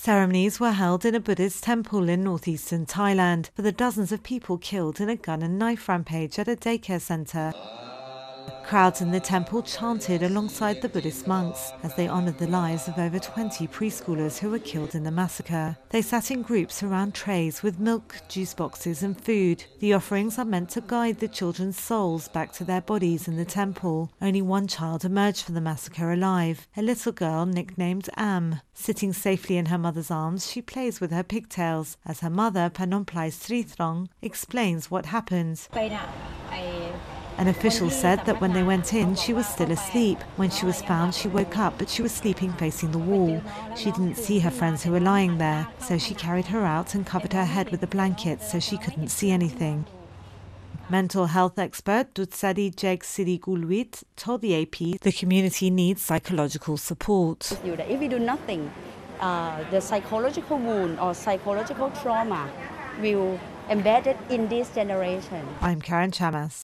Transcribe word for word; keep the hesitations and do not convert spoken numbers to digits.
Ceremonies were held in a Buddhist temple in northeastern Thailand for the dozens of people killed in a gun and knife rampage at a daycare centre. Crowds in the temple chanted alongside the Buddhist monks as they honoured the lives of over twenty preschoolers who were killed in the massacre. They sat in groups around trays with milk, juice boxes and food. The offerings are meant to guide the children's souls back to their bodies in the temple. Only one child emerged from the massacre alive, a little girl nicknamed Am. Sitting safely in her mother's arms, she plays with her pigtails as her mother, Panomplai Srithrong, explains what happened. An official said that when they went in, she was still asleep. When she was found, she woke up, but she was sleeping facing the wall. She didn't see her friends who were lying there, so she carried her out and covered her head with a blanket so she couldn't see anything. Mental health expert Dutsadi Jegsirigulwit told the A P the community needs psychological support. If we do nothing, uh, the psychological wound or psychological trauma will embed in this generation. I'm Karen Chamas.